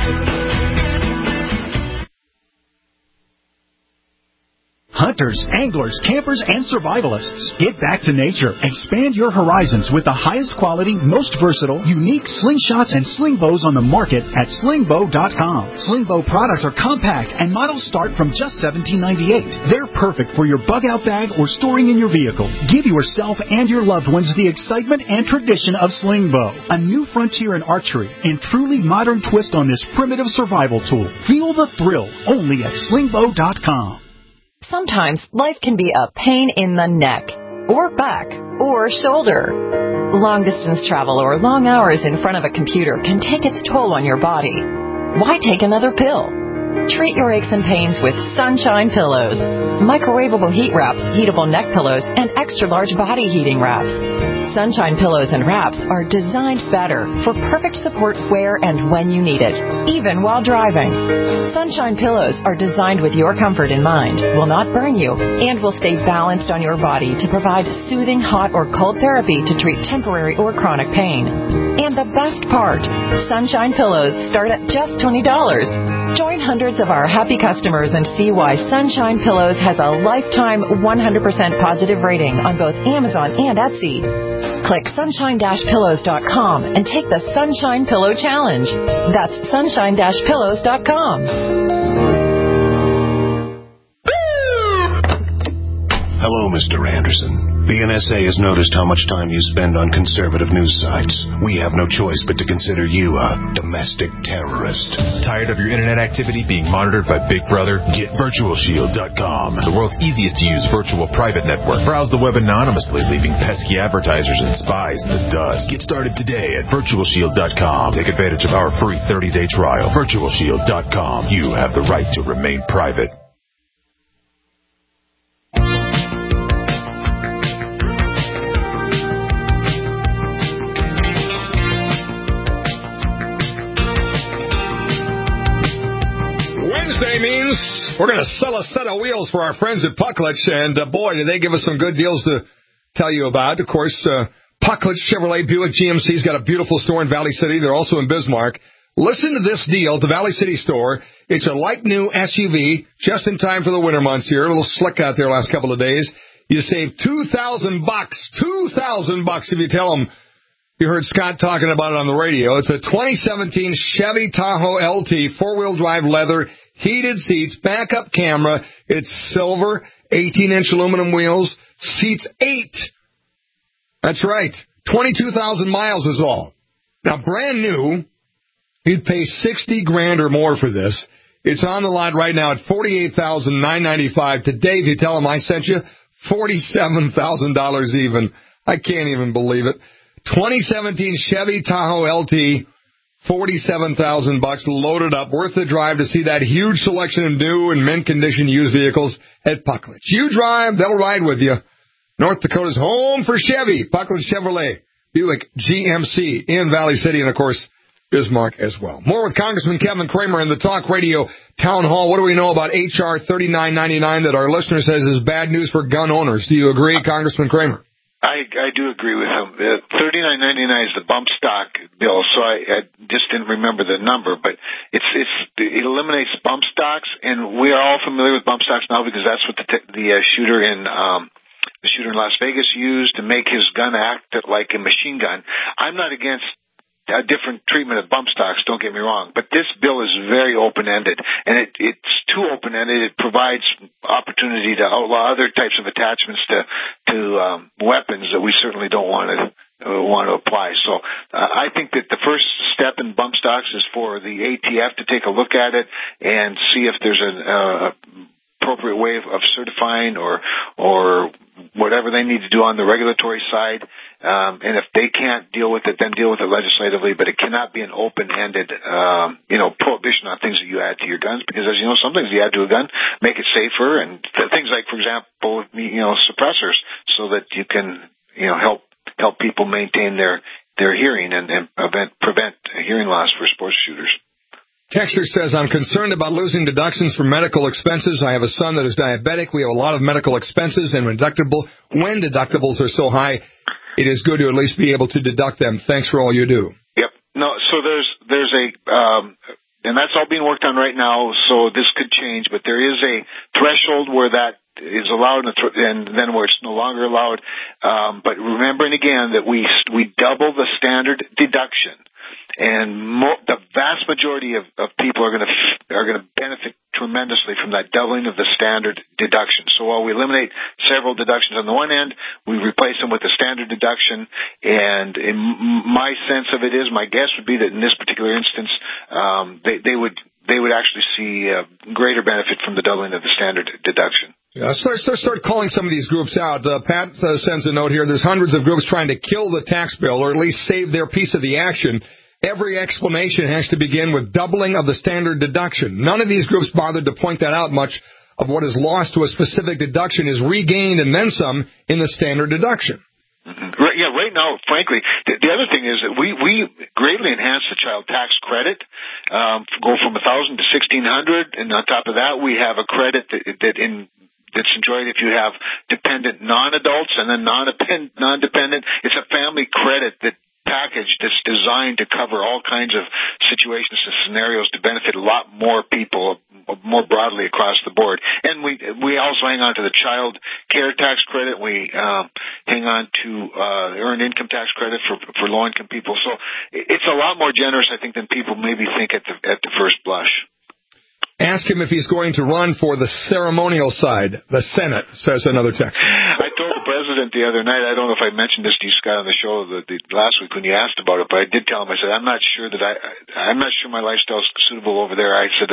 Hunters, anglers, campers, and survivalists. Get back to nature. Expand your horizons with the highest quality, most versatile, unique slingshots and sling bows on the market at slingbow.com. Slingbow products are compact and models start from just $17.98. They're perfect for your bug-out bag or storing in your vehicle. Give yourself and your loved ones the excitement and tradition of Slingbow, a new frontier in archery and truly modern twist on this primitive survival tool. Feel the thrill only at slingbow.com. Sometimes life can be a pain in the neck, or back, or shoulder. Long-distance travel or long hours in front of a computer can take its toll on your body. Why take another pill? Treat your aches and pains with Sunshine Pillows. Microwavable heat wraps, heatable neck pillows, and extra-large body heating wraps. Sunshine Pillows and wraps are designed better for perfect support where and when you need it, even while driving. Sunshine Pillows are designed with your comfort in mind, will not burn you, and will stay balanced on your body to provide soothing hot or cold therapy to treat temporary or chronic pain. And the best part, Sunshine Pillows start at just $20. Join hundreds of our happy customers and see why Sunshine Pillows has a lifetime 100% positive rating on both Amazon and Etsy. Click sunshine-pillows.com and take the Sunshine Pillow Challenge. That's sunshine-pillows.com. Hello, Mr. Anderson. The NSA has noticed how much time you spend on conservative news sites. We have no choice but to consider you a domestic terrorist. Tired of your internet activity being monitored by Big Brother? Get VirtualShield.com, the world's easiest to use virtual private network. Browse the web anonymously, leaving pesky advertisers and spies in the dust. Get started today at VirtualShield.com. Take advantage of our free 30-day trial. VirtualShield.com. You have the right to remain private. Wednesday means we're going to sell a set of wheels for our friends at Pucklich, and boy, do they give us some good deals to tell you about. Of course, Pucklich Chevrolet Buick GMC's got a beautiful store in Valley City. They're also in Bismarck. Listen to this deal at the Valley City store. It's a like-new SUV, just in time for the winter months here. A little slick out there last couple of days. You save $2,000. $2,000 if you tell them you heard Scott talking about it on the radio. It's a 2017 Chevy Tahoe LT, four-wheel drive leather, heated seats, backup camera. It's silver, 18-inch aluminum wheels, seats 8. That's right. 22,000 miles is all. Now, brand new, you'd pay $60,000 or more for this. It's on the lot right now at $48,995. Today, if you tell them I sent you, $47,000 even. I can't even believe it. 2017 Chevy Tahoe LT, $47,000 loaded up, worth the drive to see that huge selection of new and mint condition used vehicles at Puckledge. You drive, they'll ride with you. North Dakota's home for Chevy, Puckledge Chevrolet, Buick, GMC in Valley City, and of course, Bismarck as well. More with Congressman Kevin Cramer in the Talk Radio Town Hall. What do we know about H.R. 3999 that our listener says is bad news for gun owners? Do you agree, Congressman Cramer? I do agree with him. 3999 is the bump stock bill, so I just didn't remember the number, but it eliminates bump stocks, and we are all familiar with bump stocks now because that's what the shooter in Las Vegas used to make his gun act like a machine gun. I'm not against a different treatment of bump stocks, don't get me wrong, but this bill is very open-ended, and it's too open-ended. It provides opportunity to outlaw other types of attachments to weapons that we certainly don't want to apply. So I think that the first step in bump stocks is for the ATF to take a look at it and see if there's an appropriate way of certifying or whatever they need to do on the regulatory side. And if they can't deal with it, then deal with it legislatively, but it cannot be an open-ended, prohibition on things that you add to your guns, because as you know, some things you add to a gun make it safer, and things like, for example, suppressors, so that you can, help people maintain their hearing and prevent hearing loss for sports shooters. Texter says, I'm concerned about losing deductions for medical expenses. I have a son that is diabetic. We have a lot of medical expenses, and when deductibles are so high, it is good to at least be able to deduct them. Thanks for all you do. Yep. No, so there's and that's all being worked on right now, so this could change, but there is a threshold where that is allowed and then where it's no longer allowed. But remembering again that we double the standard deduction. And the vast majority of people are going to benefit tremendously from that doubling of the standard deduction. So while we eliminate several deductions on the one end, we replace them with a standard deduction. And in my sense of it is, my guess would be that in this particular instance, they would actually see greater benefit from the doubling of the standard deduction. Yeah, start calling some of these groups out. Pat sends a note here. There's hundreds of groups trying to kill the tax bill, or at least save their piece of the action. Every explanation has to begin with doubling of the standard deduction. None of these groups bothered to point that out. Much of what is lost to a specific deduction is regained and then some in the standard deduction. Mm-hmm. Yeah, right now, frankly, the other thing is that we greatly enhance the child tax credit, go from $1,000 to $1,600, and on top of that, we have a credit that's enjoyed if you have dependent non-adults and then non-dependent. It's a family credit package that's designed to cover all kinds of situations and scenarios to benefit a lot more people more broadly across the board. And we also hang on to the child care tax credit. We hang on to earned income tax credit for low-income people. So it's a lot more generous, I think, than people maybe think at the first blush. Ask him if he's going to run for the ceremonial side, the Senate, says another texter. I told the president the other night, I don't know if I mentioned this to you, Scott, on the show the last week when you asked about it, but I did tell him, I said, I'm not sure my lifestyle is suitable over there. I said,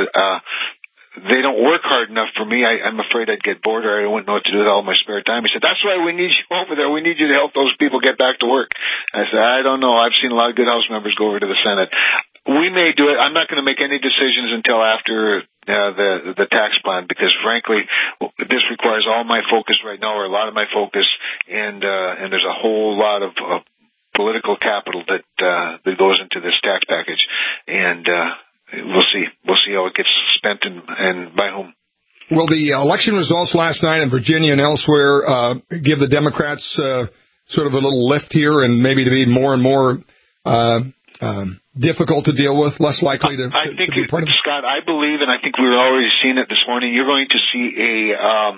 they don't work hard enough for me. I'm afraid I'd get bored or I wouldn't know what to do with all my spare time. He said, that's why we need you over there. We need you to help those people get back to work. I said, I don't know. I've seen a lot of good House members go over to the Senate. We may do it. I'm not going to make any decisions until after the tax plan, because frankly, this requires all my focus right now, or a lot of my focus, and there's a whole lot of political capital that goes into this tax package, and we'll see how it gets spent and by whom. Will the election results last night in Virginia and elsewhere give the Democrats sort of a little lift here, and maybe to be more and more difficult to deal with, less likely to be part of it? Scott, I believe, and I think we were already seeing it this morning, you're going to see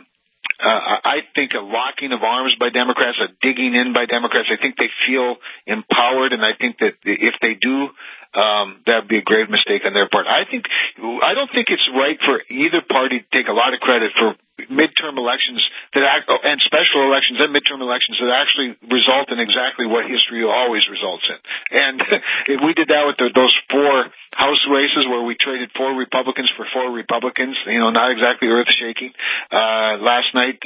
I think a locking of arms by Democrats, a digging in by Democrats. I think they feel empowered, and I think that if they do, that would be a grave mistake on their part. I don't think it's right for either party to take a lot of credit for midterm elections and special elections and midterm elections that actually result in exactly what history always results in. And we did that with those 4 House races where we traded 4 Republicans for 4 Republicans, not exactly earth-shaking. Last night,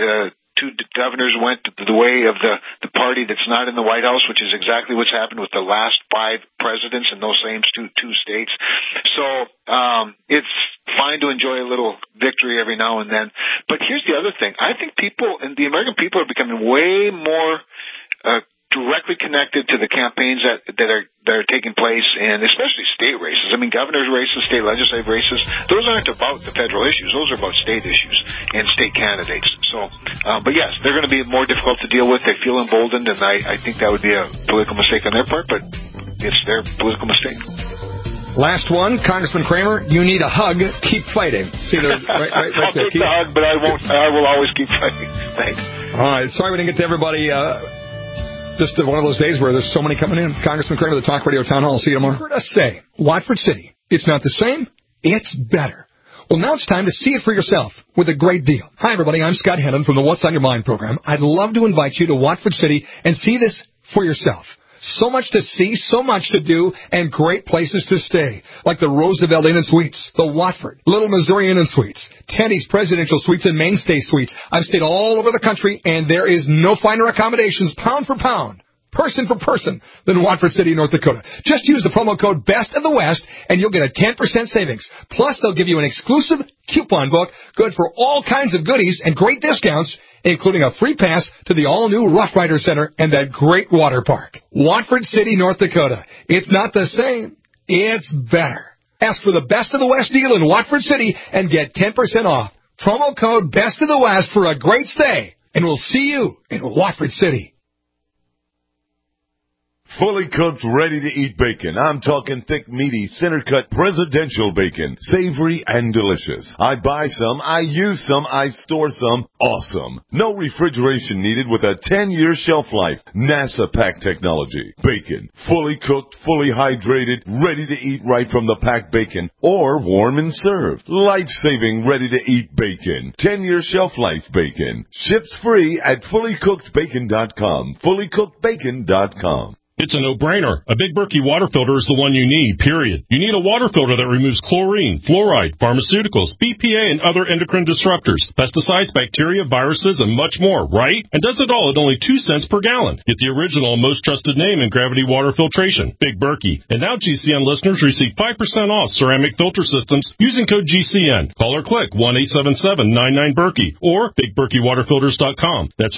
two governors went the way of the party that's not in the White House, which is exactly what's happened with the last 5 presidents in those same two states. So it's fine to enjoy a little victory every now and then. But here's the other thing. I think the American people are becoming way more directly connected to the campaigns that are taking place, and especially state races. I mean, governor's races, state legislative races, those aren't about the federal issues. Those are about state issues and state candidates. So, but yes, they're going to be more difficult to deal with. They feel emboldened, and I think that would be a political mistake on their part, but it's their political mistake. Last one, Congressman Kramer, you need a hug. Keep fighting. See, right I'll take the hug, but I will always keep fighting. Thanks. All right, sorry we didn't get to everybody. Just one of those days where there's so many coming in. Congressman Kramer, the Talk Radio Town Hall. See you tomorrow. Heard us say, Watford City, it's not the same, it's better. Well, now it's time to see it for yourself with a great deal. Hi, everybody. I'm Scott Hennon from the What's on Your Mind program. I'd love to invite you to Watford City and see this for yourself. So much to see, so much to do, and great places to stay, like the Roosevelt Inn and Suites, the Watford, Little Missouri Inn and Suites, Tenny's Presidential Suites, and Mainstay Suites. I've stayed all over the country, and there is no finer accommodations, pound for pound, person for person, than Watford City, North Dakota. Just use the promo code Best of the West, and you'll get a 10% savings. Plus, they'll give you an exclusive coupon book, good for all kinds of goodies and great discounts, including a free pass to the all-new Rough Rider Center and that great water park. Watford City, North Dakota. It's not the same. It's better. Ask for the Best of the West deal in Watford City and get 10% off. Promo code Best of the West for a great stay. And we'll see you in Watford City. Fully cooked, ready-to-eat bacon. I'm talking thick, meaty, center-cut presidential bacon. Savory and delicious. I buy some, I use some, I store some. Awesome. No refrigeration needed with a 10-year shelf life. NASA pack technology. Bacon. Fully cooked, fully hydrated, ready to eat right from the packed bacon. Or warm and served. Life-saving, ready-to-eat bacon. 10-year shelf life bacon. Ships free at fullycookedbacon.com. Fullycookedbacon.com. It's a no-brainer. A Big Berkey water filter is the one you need, period. You need a water filter that removes chlorine, fluoride, pharmaceuticals, BPA, and other endocrine disruptors, pesticides, bacteria, viruses, and much more, right? And does it all at only 2 cents per gallon. Get the original and most trusted name in gravity water filtration, Big Berkey. And now GCN listeners receive 5% off ceramic filter systems using code GCN. Call or click 1-877-99-BERKEY or BigBerkeyWaterFilters.com. That's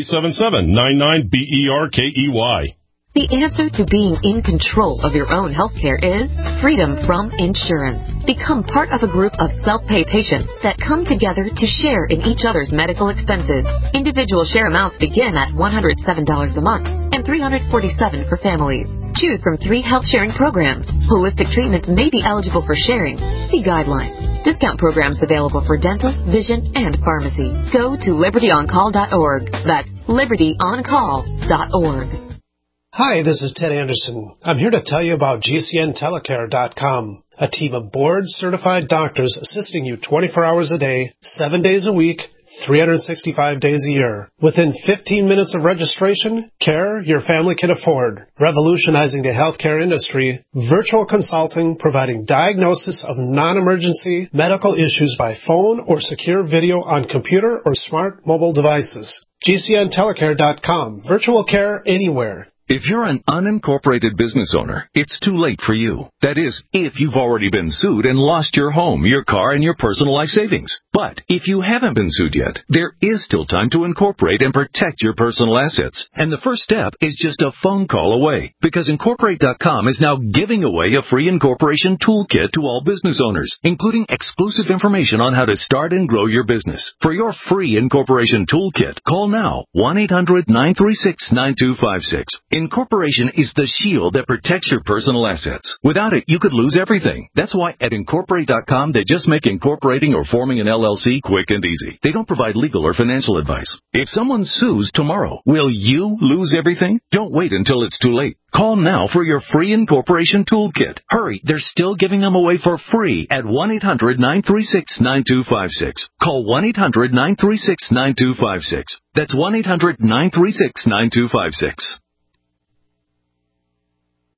1-877-99-BERKEY. The answer to being in control of your own healthcare is freedom from insurance. Become part of a group of self-pay patients that come together to share in each other's medical expenses. Individual share amounts begin at $107 a month and $347 for families. Choose from 3 health sharing programs. Holistic treatments may be eligible for sharing. See guidelines. Discount programs available for dental, vision, and pharmacy. Go to libertyoncall.org. That's libertyoncall.org. Hi, this is Ted Anderson. I'm here to tell you about GCNtelecare.com, a team of board-certified doctors assisting you 24 hours a day, 7 days a week, 365 days a year. Within 15 minutes of registration, care your family can afford. Revolutionizing the healthcare industry, virtual consulting providing diagnosis of non-emergency medical issues by phone or secure video on computer or smart mobile devices. GCNtelecare.com, virtual care anywhere. If you're an unincorporated business owner, it's too late for you. That is, if you've already been sued and lost your home, your car, and your personal life savings. But if you haven't been sued yet, there is still time to incorporate and protect your personal assets. And the first step is just a phone call away, because Incorporate.com is now giving away a free incorporation toolkit to all business owners, including exclusive information on how to start and grow your business. For your free incorporation toolkit, call now 1-800-936-9256. Incorporation is the shield that protects your personal assets. Without it, you could lose everything. That's why at Incorporate.com, they just make incorporating or forming an LLC quick and easy. They don't provide legal or financial advice. If someone sues tomorrow, will you lose everything? Don't wait until it's too late. Call now for your free incorporation toolkit. Hurry, they're still giving them away for free at 1-800-936-9256. Call 1-800-936-9256. That's 1-800-936-9256.